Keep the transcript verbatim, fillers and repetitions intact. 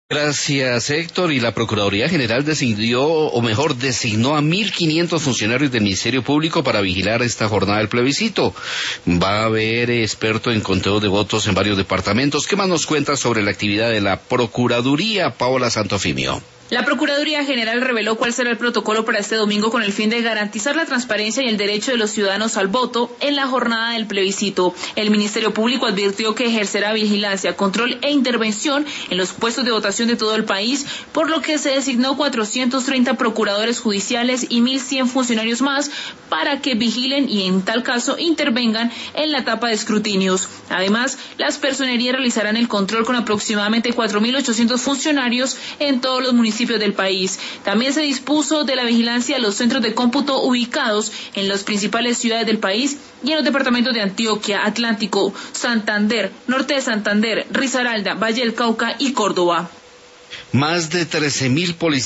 Gracias, Héctor. Y la Procuraduría General decidió, o mejor, designó a mil quinientos funcionarios del Ministerio Público para vigilar esta jornada del plebiscito. Va a haber experto en conteo de votos en varios departamentos. ¿Qué más nos cuenta sobre la actividad de la Procuraduría, Paola Santofimio? La Procuraduría General reveló cuál será el protocolo para este domingo con el fin de garantizar la transparencia y el derecho de los ciudadanos al voto en la jornada del plebiscito. El Ministerio Público advirtió que ejercerá vigilancia, control e intervención en los puestos de votación de todo el país, por lo que se designó cuatrocientos treinta procuradores judiciales y mil cien funcionarios más para que vigilen y en tal caso intervengan en la etapa de escrutinios. Además, las personerías realizarán el control con aproximadamente cuatro mil ochocientos funcionarios en todos los municipios del país. También se dispuso de la vigilancia de los centros de cómputo ubicados en las principales ciudades del país y en los departamentos de Antioquia, Atlántico, Santander, Norte de Santander, Risaralda, Valle del Cauca y Córdoba. Más de trece mil policías